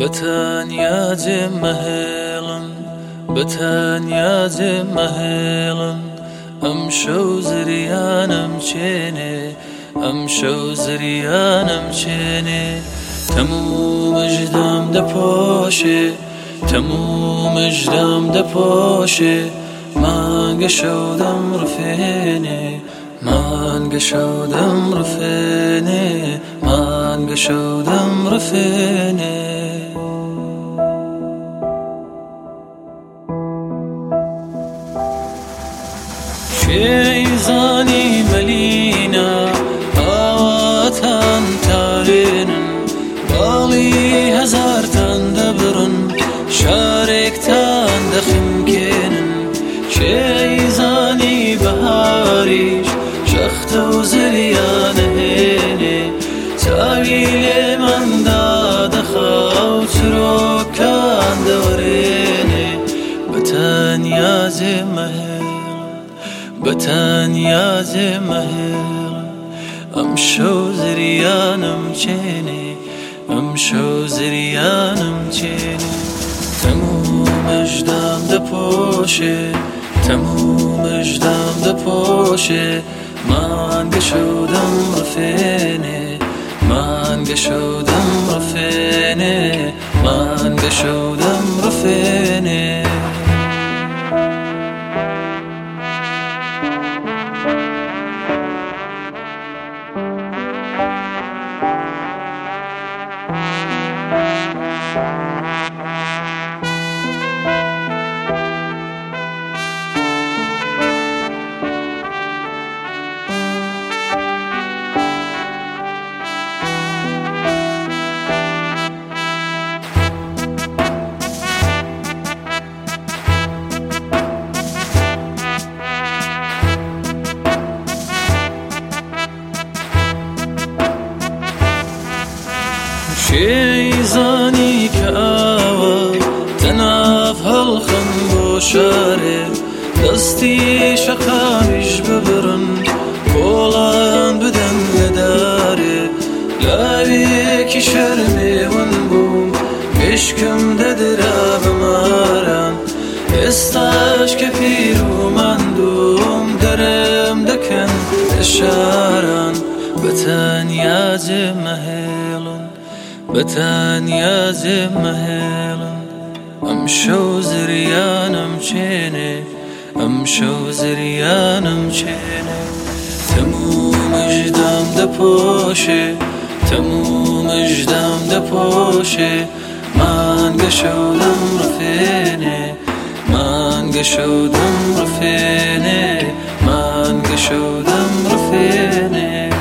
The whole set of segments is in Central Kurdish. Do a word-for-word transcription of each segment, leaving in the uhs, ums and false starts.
بتانیا مهلن بتانیا مهلن ام شو زریانم چینه ام شو زریانم چینه تموم اجدام ده پاشه تموم اجدام ده پاشه من قشودم رفینه من قشودم رفینه من قشودم رفینه شیزانی ملینا آواتان تارینن بالی هزار تان دبرن شارک تان دخم کنن شیزانی بهاریش شخت و زریان هینه تاویل من داد خاو تروکان دورینه بتانیا مهل بتانیا مهل ام شو زریانم چینه ام شو زریانم چینه تموم اجدام ده پاشه تموم اجدام ده پاشه من قشودم رفینه من قشودم رفینه من قشودم رفینه شیزانی که آوا تناف هالخن بوشاره دستی شقامیش ببرن کولان بدن لداره لاوی کی شرمی ون بوم عشقم ددرا بمارم استاش که پیرو من دوم درم دکن اشاران بتانیا مهلن بتانیا مهلن ام شو زریانم چینه ام شو زریانم چینه تموم اجدام ده پاشه تموم اجدام ده پاشه من قشودم رفینه من قشودم رفینه من قشودم رفینه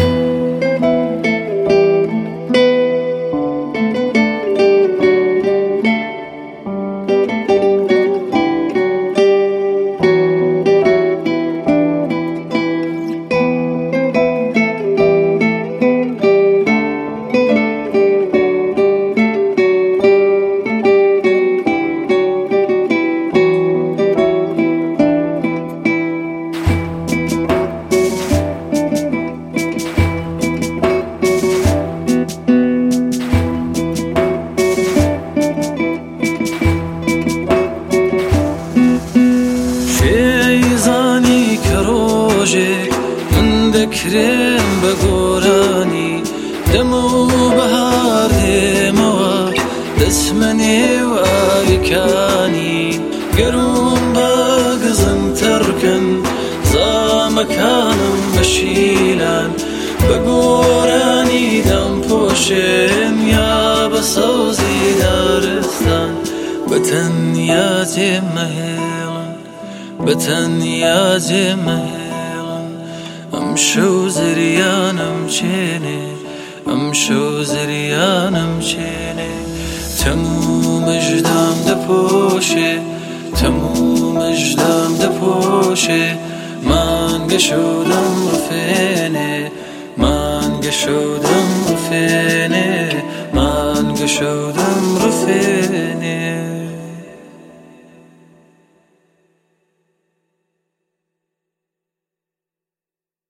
من دکرم بگورانی دمو بهار دموا دسمنی و آیکانی گرم باگزن ترکن زامکانم بشیلان بگورانی دم پوشم یا بسوزی دارستان بتانیا مهلن بتانیا مهلن ام شو زریانم چینه ام شو زریانم چینه تموم اجدام ده پاشه تموم اجدام ده پاشه من قشودم رفینه من قشودم رفینه من قشودم رفینه